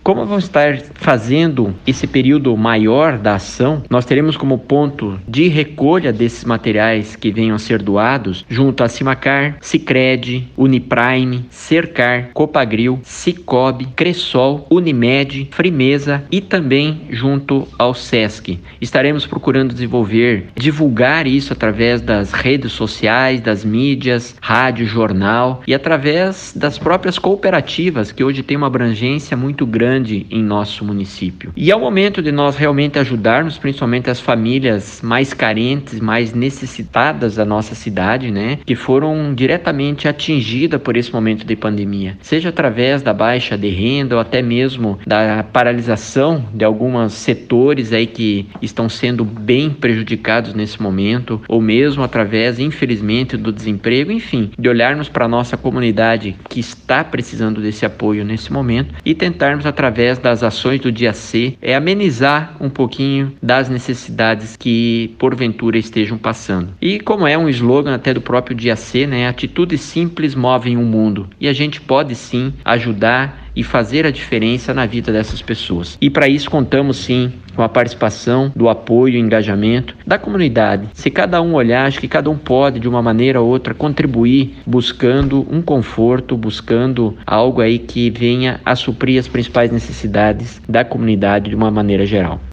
Como vamos estar fazendo esse período maior da ação, nós teremos como ponto de recolha desses materiais que venham a ser doados junto a Simacar, Sicredi, Uniprime, Cercar, Copagril, Cicobi, Cressol, Unimed, Frimeza e também junto ao Sesc. Estaremos procurando divulgar isso através das redes sociais, das mídias, rádio, jornal e através das próprias cooperativas que hoje têm uma abrangência muito grande em nosso município. E é o momento de nós realmente ajudarmos principalmente as famílias mais carentes, mais necessitadas da nossa cidade, que foram diretamente atingidas por esse momento de pandemia, seja através da baixa de renda ou até mesmo da paralisação de alguns setores aí que estão sendo bem prejudicados nesse momento, ou mesmo através, infelizmente, do desemprego, enfim, de olharmos para a nossa comunidade que está precisando desse apoio nesse momento e tentarmos, através das ações do Dia C, amenizar um pouquinho das necessidades que porventura estejam passando. E como é um slogan até do próprio Dia C, atitudes simples movem o mundo, e a gente pode sim ajudar e fazer a diferença na vida dessas pessoas. E para isso contamos sim com a participação, do apoio e engajamento da comunidade. Se cada um olhar, acho que cada um pode de uma maneira ou outra contribuir buscando um conforto, buscando algo aí que venha a suprir as principais necessidades da comunidade de uma maneira geral.